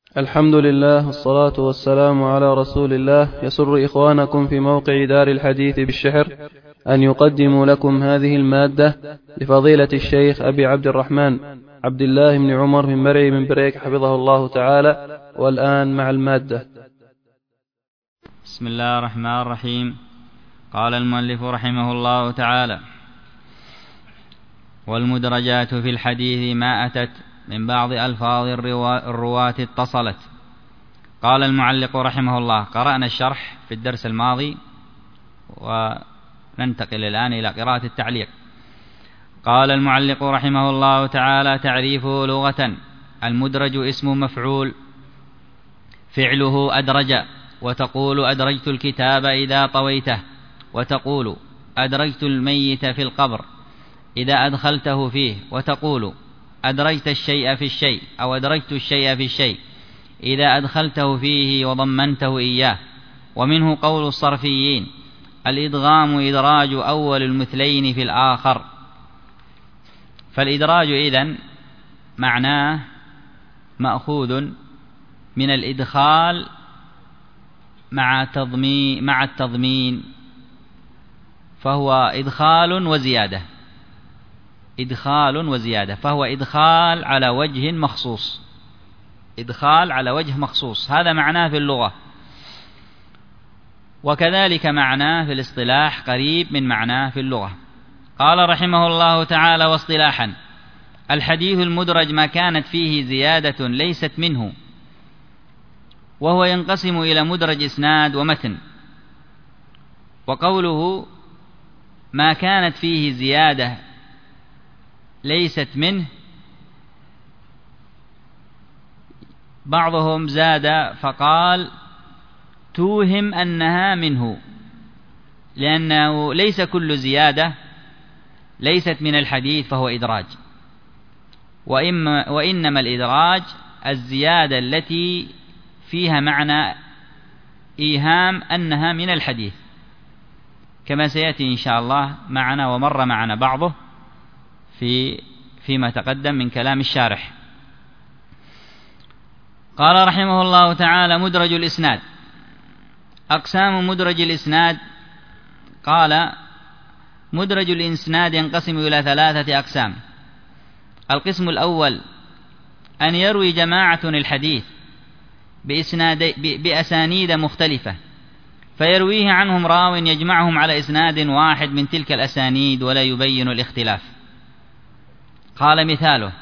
الحمد لله والصلاة والسلام على رسول الله. يسر إخوانكم في موقع دار الحديث بالشحر أن يقدموا لكم هذه المادة لفضيلة الشيخ أبي عبد الرحمن عبد الله بن عمر من مرعي من بريك حفظه الله تعالى. والآن مع المادة. بسم الله الرحمن الرحيم. قال المؤلف رحمه الله تعالى: والمدرجات في الحديث ما أتت من بعض ألفاظ الرواة اتصلت. قال المعلق رحمه الله: قرأنا الشرح في الدرس الماضي وننتقل الآن إلى قراءة التعليق. قال المعلق رحمه الله تعالى: تعريفه لغة: المدرج اسم مفعول فعله أدرج، وتقول أدرجت الكتاب إذا طويته، وتقول أدرجت الميت في القبر إذا أدخلته فيه، وتقول أدرجت الشيء في الشيء أو أدرجت الشيء في الشيء إذا أدخلته فيه وضمنته إياه. ومنه قول الصرفيين: الإدغام إدراج أول المثلين في الآخر. فالإدراج إذن معناه مأخوذ من الإدخال مع التضمين، فهو إدخال وزيادة، فهو إدخال على وجه مخصوص، هذا معناه في اللغة، وكذلك معناه في الاصطلاح قريب من معناه في اللغة. قال رحمه الله تعالى: واصطلاحا: الحديث المدرج ما كانت فيه زيادة ليست منه، وهو ينقسم إلى مدرج إسناد ومتن. وقوله ما كانت فيه زيادة ليست منه، بعضهم زاد فقال توهم أنها منه، لأنه ليس كل زيادة ليست من الحديث فهو إدراج، وإنما الإدراج الزيادة التي فيها معنى إيهام أنها من الحديث، كما سيأتي إن شاء الله معنا ومر معنا بعضه فيما تقدم من كلام الشارح. قال رحمه الله تعالى: مدرج الإسناد. أقسام مدرج الإسناد: قال: مدرج الإسناد ينقسم إلى 3 أقسام. القسم الأول: أن يروي جماعة الحديث بأسانيد مختلفة، فيرويه عنهم راو يجمعهم على إسناد واحد من تلك الأسانيد ولا يبين الاختلاف. قال: مثاله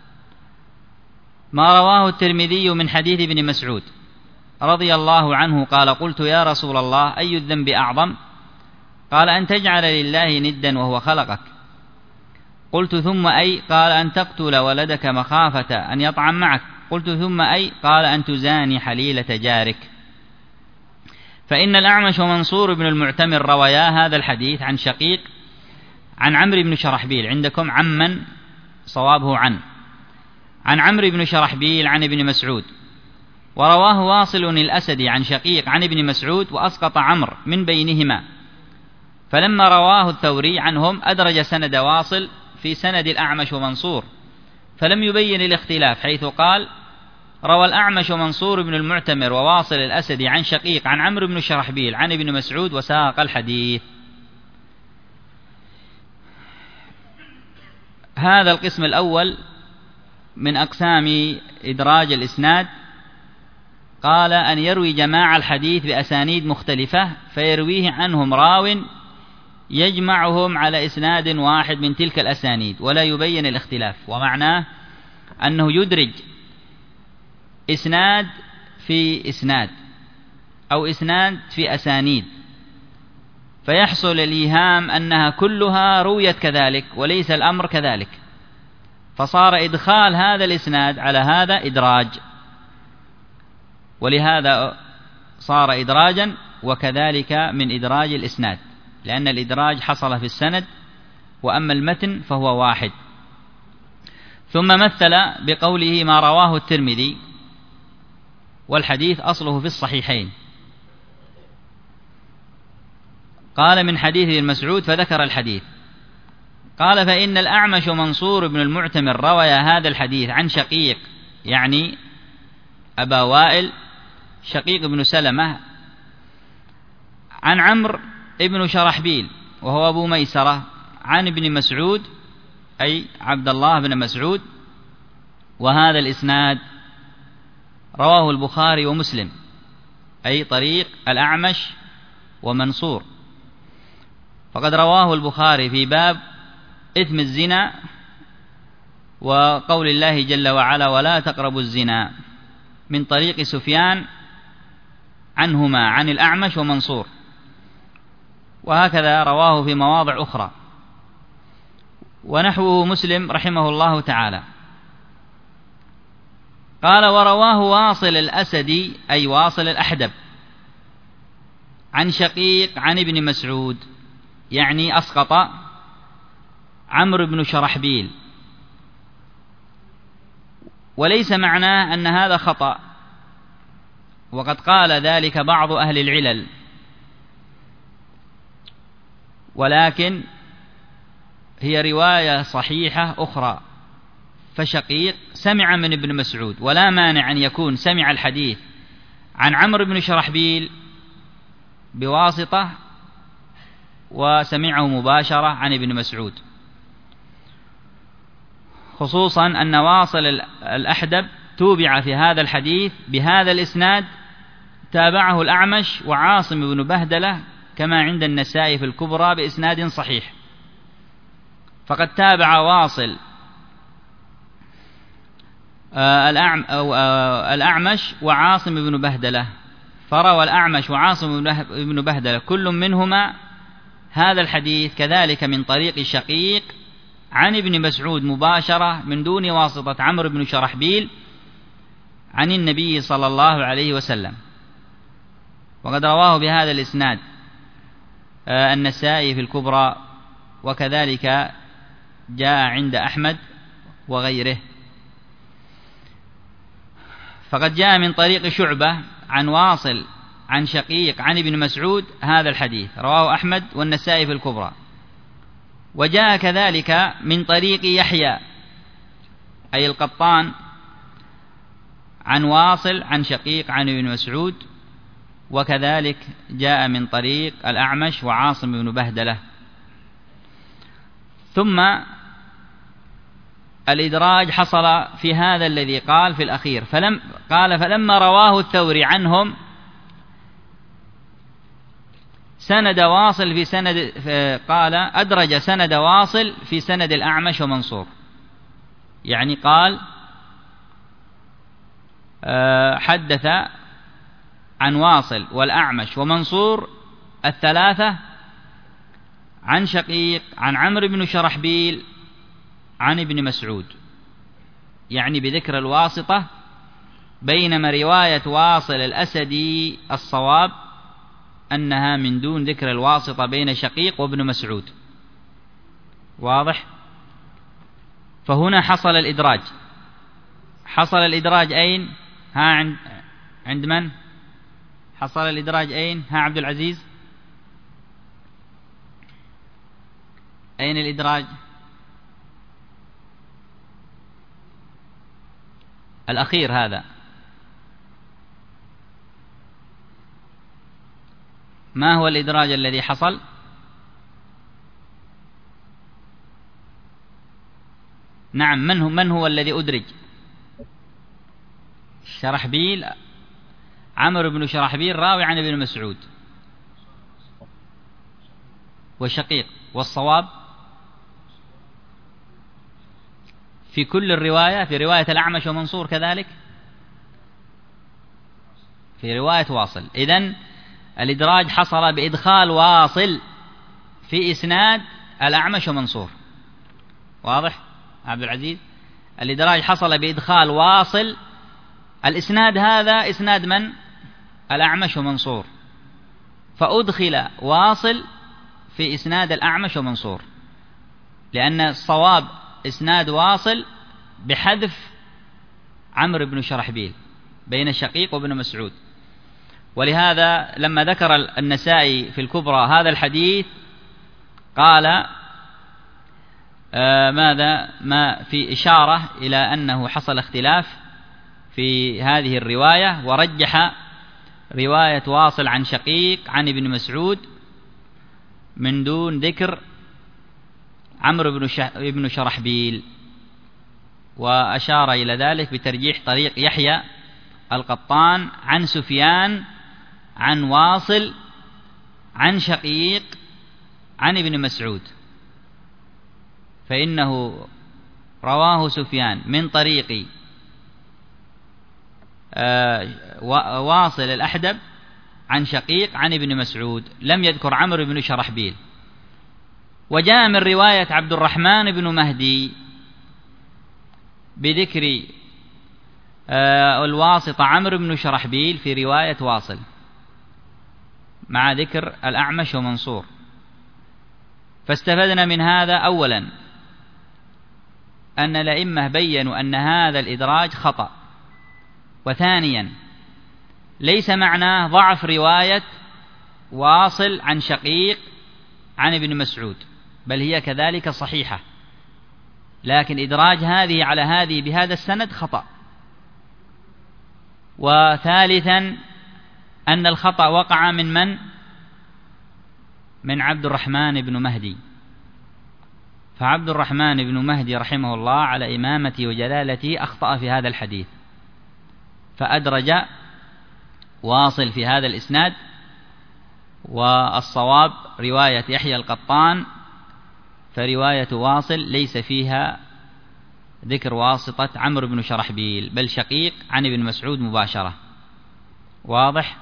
ما رواه الترمذي من حديث ابن مسعود رضي الله عنه قال: قلت يا رسول الله أي الذنب أعظم؟ قال: أن تجعل لله ندا وهو خلقك. قلت: ثم أي؟ قال: أن تقتل ولدك مخافة أن يطعم معك. قلت: ثم أي؟ قال: أن تزاني حليلة جارك. فإن الأعمش ومنصور بن المعتمر رويا هذا الحديث عن شقيق عن عمرو بن شرحبيل، عندكم عمن صوابه عن عمرو بن شرحبيل عن ابن مسعود، ورواه واصل الأسدي عن شقيق عن ابن مسعود وأسقط عمرو من بينهما، فلما رواه الثوري عنهم أدرج سند واصل في سند الأعمش ومنصور، فلم يبين الاختلاف، حيث قال: روى الأعمش ومنصور بن المعتمر وواصل الأسدي عن شقيق عن عمرو بن شرحبيل عن ابن مسعود وساق الحديث. هذا القسم الأول من أقسام إدراج الإسناد. قال: أن يروي جماعة الحديث بأسانيد مختلفة فيرويه عنهم راو يجمعهم على إسناد واحد من تلك الأسانيد ولا يبين الاختلاف. ومعناه أنه يدرج إسناد في إسناد أو إسناد في أسانيد، فيحصل الإيهام أنها كلها رويت كذلك، وليس الأمر كذلك، فصار إدخال هذا الإسناد على هذا إدراج، ولهذا صار إدراجا. وكذلك من إدراج الإسناد، لأن الإدراج حصل في السند، وأما المتن فهو واحد. ثم مثل بقوله ما رواه الترمذي، والحديث أصله في الصحيحين. قال: من حديث ابن مسعود، فذكر الحديث. قال: فإن الأعمش منصور بن المعتمر روى هذا الحديث عن شقيق، يعني أبا وائل شقيق بن سلمة عن عمرو بن شرحبيل وهو أبو ميسرة عن ابن مسعود أي عبد الله بن مسعود. وهذا الإسناد رواه البخاري ومسلم أي طريق الأعمش ومنصور. فقد رواه البخاري في باب إثم الزنا وقول الله جل وعلا ولا تقربوا الزنا من طريق سفيان عنهما عن الأعمش ومنصور، وهكذا رواه في مواضع أخرى. ونحوه مسلم رحمه الله تعالى قال ورواه واصل الأسدي أي واصل الأحدب عن شقيق عن ابن مسعود، يعني أسقط عمرو بن شرحبيل، وليس معناه أن هذا خطأ، وقد قال ذلك بعض أهل العلل، ولكن هي رواية صحيحة أخرى. فشقيق سمع من ابن مسعود، ولا مانع أن يكون سمع الحديث عن عمرو بن شرحبيل بواسطة وسمعه مباشرة عن ابن مسعود، خصوصا أن واصل الأحدب توبع في هذا الحديث بهذا الإسناد، تابعه الأعمش وعاصم بن بهدلة كما عند النسائي في الكبرى بإسناد صحيح. فقد تابع واصل الأعمش وعاصم بن بهدلة، فروى الأعمش وعاصم بن بهدلة كل منهما هذا الحديث كذلك من طريق شقيق عن ابن مسعود مباشرة من دون واسطة عمرو بن شرحبيل عن النبي صلى الله عليه وسلم. وقد رواه بهذا الإسناد النسائي في الكبرى، وكذلك جاء عند أحمد وغيره. فقد جاء من طريق شعبة عن واصل عن شقيق عن ابن مسعود هذا الحديث، رواه أحمد والنسائي في الكبرى. وجاء كذلك من طريق يحيى أي القطان عن واصل عن شقيق عن ابن مسعود، وكذلك جاء من طريق الأعمش وعاصم بن بهدلة. ثم الإدراج حصل في هذا الذي قال في الأخير، فلما رواه الثوري عنهم سند واصل في سند، قال أدرج سند واصل في سند الأعمش ومنصور، يعني قال حدث عن واصل والأعمش ومنصور الثلاثة عن شقيق عن عمرو بن شرحبيل عن ابن مسعود، يعني بذكر الواسطة، بينما رواية واصل الأسدي الصواب أنها من دون ذكر الواسطة بين شقيق وابن مسعود. واضح؟ فهنا حصل الإدراج. حصل الإدراج أين؟ عند من؟ حصل الإدراج أين؟ عبد العزيز، أين الإدراج؟ الأخير هذا ما هو الإدراج الذي حصل؟ نعم، من هو الذي أدرج؟ شرحبيل، عمرو بن شرحبيل راوي عن ابن مسعود وشقيق، والصواب في كل الرواية، في رواية الأعمش ومنصور كذلك في رواية واصل. إذن الإدراج حصل بإدخال واصل في إسناد الأعمش ومنصور. واضح عبد العزيز؟ الإدراج حصل بإدخال واصل، الإسناد هذا إسناد من؟ الأعمش ومنصور، فأدخل واصل في إسناد الأعمش ومنصور، لأن الصواب إسناد واصل بحذف عمرو بن شرحبيل بين شقيق وابن مسعود. ولهذا لما ذكر النسائي في الكبرى هذا الحديث قال ما في إشارة إلى أنه حصل اختلاف في هذه الرواية، ورجح رواية واصل عن شقيق عن ابن مسعود من دون ذكر عمرو بن شرحبيل، وأشار إلى ذلك بترجيح طريق يحيى القطان عن سفيان عن واصل عن شقيق عن ابن مسعود، فإنه رواه سفيان من طريق واصل الأحدب عن شقيق عن ابن مسعود، لم يذكر عمرو بن شرحبيل. وجاء من رواية عبد الرحمن بن مهدي بذكر الواسطة عمرو بن شرحبيل في رواية واصل مع ذكر الأعمش ومنصور. فاستفدنا من هذا أولا أن الأئمة بيّنوا أن هذا الإدراج خطأ، وثانيا ليس معناه ضعف رواية واصل عن شقيق عن ابن مسعود، بل هي كذلك صحيحة، لكن إدراج هذه على هذه بهذا السند خطأ. وثالثا أن الخطأ وقع من عبد الرحمن بن مهدي، فعبد الرحمن بن مهدي رحمه الله على إمامته وجلالته أخطأ في هذا الحديث، فأدرج واصل في هذا الإسناد، والصواب رواية يحيى القطان، فرواية واصل ليس فيها ذكر واسطة عمرو بن شرحبيل، بل شقيق عن ابن مسعود مباشرة. واضح؟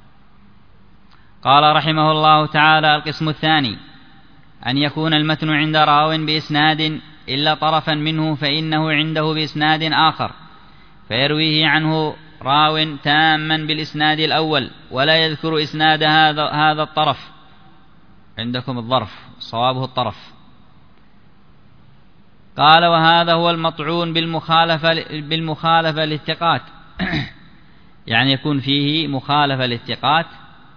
قال رحمه الله تعالى: القسم الثاني أن يكون المتن عند راو بإسناد إلا طرفا منه فإنه عنده بإسناد آخر، فيرويه عنه راو تاما بالإسناد الأول ولا يذكر إسناد هذا الطرف. عندكم الظرف، صوابه الطرف. قال: وهذا هو المطعون بالمخالفة للثقات يعني يكون فيه مخالفة للثقات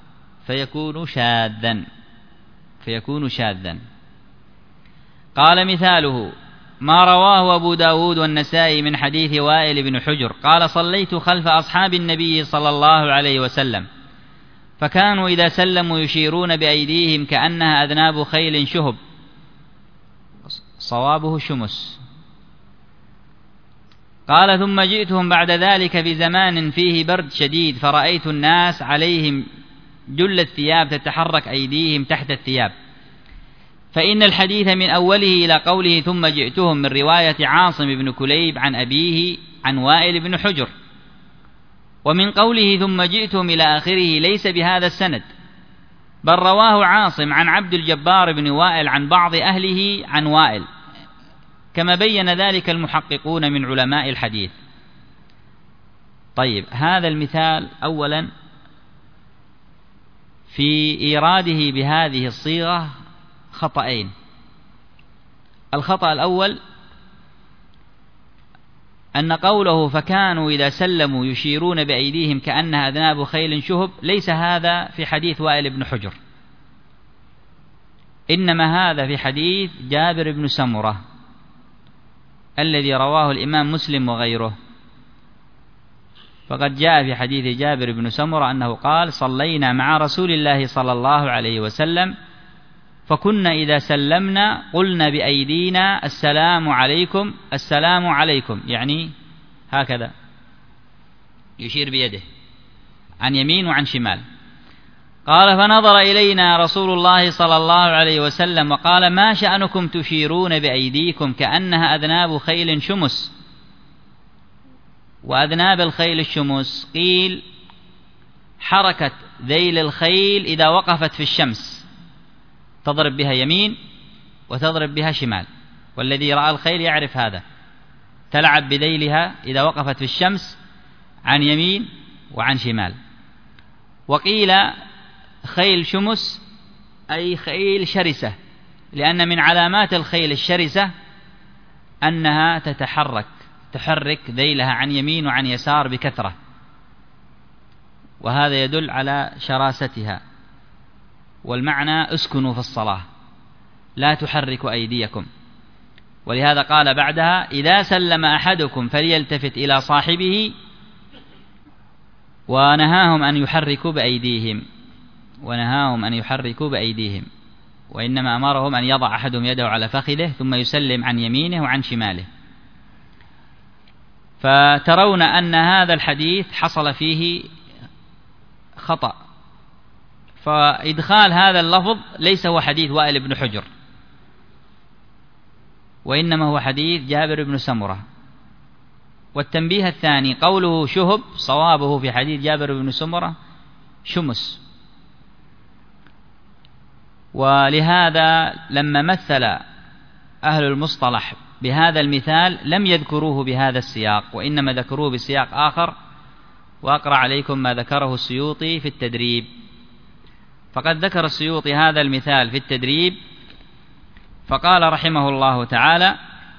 فيكون شاذا. قال: مثاله ما رواه أبو داود والنسائي من حديث وائل بن حجر قال: صليت خلف أصحاب النبي صلى الله عليه وسلم فكانوا إذا سلموا يشيرون بأيديهم كأنها أذناب خيل شهب. صوابه شمس. قال: ثم جئتهم بعد ذلك بزمان فيه برد شديد فرأيت الناس عليهم جل الثياب تتحرك أيديهم تحت الثياب. فإن الحديث من أوله إلى قوله ثم جئتهم من رواية عاصم بن كليب عن أبيه عن وائل بن حجر، ومن قوله ثم جئتهم إلى آخره ليس بهذا السند، بل رواه عاصم عن عبد الجبار بن وائل عن بعض أهله عن وائل، كما بين ذلك المحققون من علماء الحديث. طيب، هذا المثال أولا في إيراده بهذه الصيغة خطأين. الخطأ الأول أن قوله فكانوا إذا سلموا يشيرون بأيديهم كأنها أذناب خيل شهب ليس هذا في حديث وائل بن حجر، إنما هذا في حديث جابر بن سمرة الذي رواه الإمام مسلم وغيره. فقد جاء في حديث جابر بن سمرة أنه قال: صلينا مع رسول الله صلى الله عليه وسلم فكنا إذا سلمنا قلنا بأيدينا السلام عليكم السلام عليكم، يعني هكذا يشير بيده عن يمين وعن شمال. قال: فنظر إلينا رسول الله صلى الله عليه وسلم وقال: ما شأنكم تشيرون بأيديكم كأنها أذناب خيل شمس. وأذناب الخيل الشمس قيل حركة ذيل الخيل إذا وقفت في الشمس، تضرب بها يمين وتضرب بها شمال، والذي رأى الخيل يعرف هذا، تلعب بذيلها إذا وقفت في الشمس عن يمين وعن شمال. وقيل خيل شمس أي خيل شرسة، لأن من علامات الخيل الشرسة أنها تحرك ذيلها عن يمين وعن يسار بكثرة، وهذا يدل على شراستها. والمعنى اسكنوا في الصلاة لا تحركوا أيديكم. ولهذا قال بعدها: إذا سلم أحدكم فليلتفت إلى صاحبه ونهاهم أن يحركوا بأيديهم، وإنما أمرهم أن يضع أحدهم يده على فخذه ثم يسلم عن يمينه وعن شماله. فترون أن هذا الحديث حصل فيه خطأ، فإدخال هذا اللفظ ليس هو حديث وائل بن حجر، وإنما هو حديث جابر بن سمرة. والتنبيه الثاني قوله شهب، صوابه في حديث جابر بن سمرة شمس. ولهذا لما مثل أهل المصطلح بهذا المثال لم يذكروه بهذا السياق، وإنما ذكروه بسياق آخر. وأقرأ عليكم ما ذكره السيوطي في التدريب. فقد ذكر السيوطي هذا المثال في التدريب، فقال رحمه الله تعالى: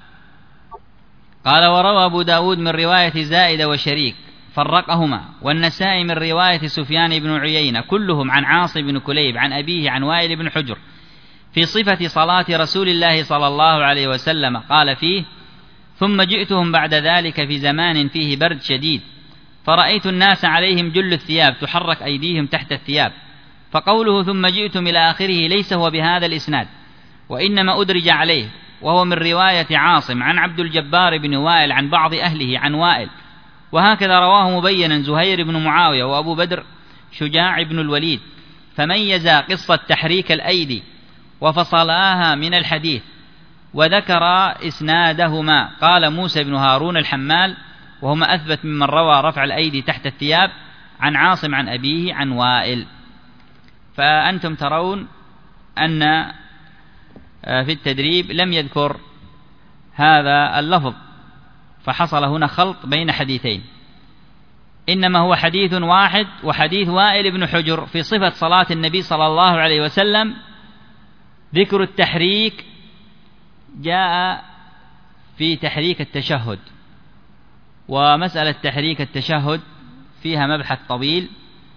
قال: وروى أبو داود من رواية زائدة وشريك فرقهما، والنسائي من رواية سفيان بن عيينة، كلهم عن عاصم بن كليب عن أبيه عن وائل بن حجر في صفة صلاة رسول الله صلى الله عليه وسلم. قال فيه: ثم جئتهم بعد ذلك في زمان فيه برد شديد، فرأيت الناس عليهم جل الثياب تحرك أيديهم تحت الثياب. فقوله ثم جئتم إلى آخره ليس هو بهذا الإسناد، وإنما أدرج عليه، وهو من رواية عاصم عن عبد الجبار بن وائل عن بعض أهله عن وائل. وهكذا رواه مبينا زهير بن معاوية وأبو بدر شجاع بن الوليد، فميزا قصة تحريك الأيدي وفصلاها من الحديث، وذكر إسنادهما. قال موسى بن هارون الحمال، وهما أثبت ممن روى رفع الأيدي تحت الثياب، عن عاصم عن أبيه عن وائل. فأنتم ترون أن في التدريب لم يذكر هذا اللفظ، فحصل هنا خلط بين حديثين، إنما هو حديث واحد، وحديث وائل بن حجر في صفة صلاة النبي صلى الله عليه وسلم. ذكر التحريك جاء في تحريك التشهد، ومسألة تحريك التشهد فيها مبحث طويل.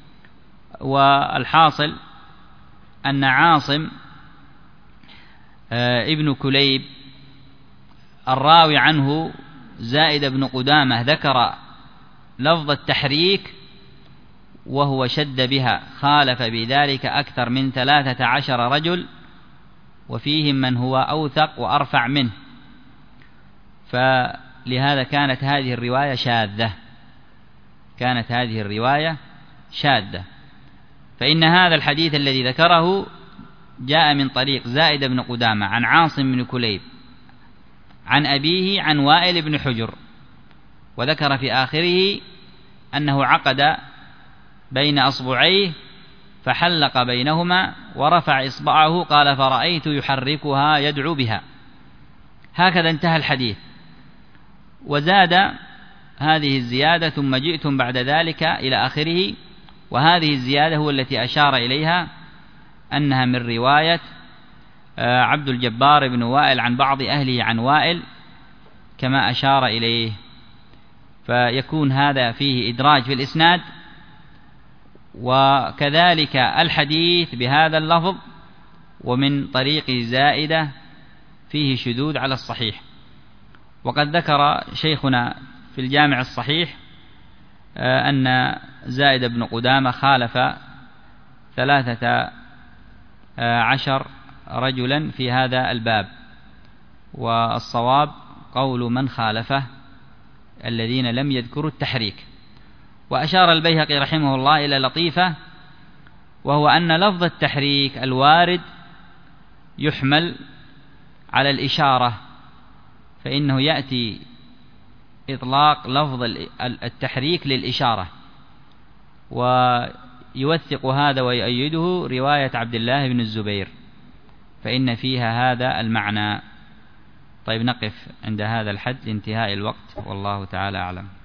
والحاصل أن عاصم ابن كليب الراوي عنه زائد بن قدامة ذكر لفظ التحريك وهو شد بها، خالف بذلك أكثر من 13 رجل، وفيهم من هو أوثق وأرفع منه. فلهذا كانت هذه الرواية شاذة. فإن هذا الحديث الذي ذكره جاء من طريق زائد بن قدامة عن عاصم بن كليب عن أبيه عن وائل بن حجر، وذكر في آخره أنه عقد بين أصبعيه فحلق بينهما ورفع إصبعه، قال: فرأيت يحركها يدعو بها. هكذا انتهى الحديث. وزاد هذه الزيادة: ثم جئتم بعد ذلك إلى آخره. وهذه الزيادة هو التي أشار إليها أنها من رواية عبد الجبار بن وائل عن بعض أهله عن وائل كما أشار إليه. فيكون هذا فيه إدراج في الإسناد، وكذلك الحديث بهذا اللفظ ومن طريق زائدة فيه شذوذ على الصحيح. وقد ذكر شيخنا في الجامع الصحيح أن زائد بن قدامة خالف 13 رجلا في هذا الباب، والصواب قول من خالفه الذين لم يذكروا التحريك. وأشار البيهقي رحمه الله إلى لطيفة، وهو أن لفظ التحريك الوارد يحمل على الإشارة، فإنه يأتي إطلاق لفظ التحريك للإشارة، ويوثق هذا ويؤيده رواية عبد الله بن الزبير، فإن فيها هذا المعنى. طيب، نقف عند هذا الحد لانتهاء الوقت، والله تعالى أعلم.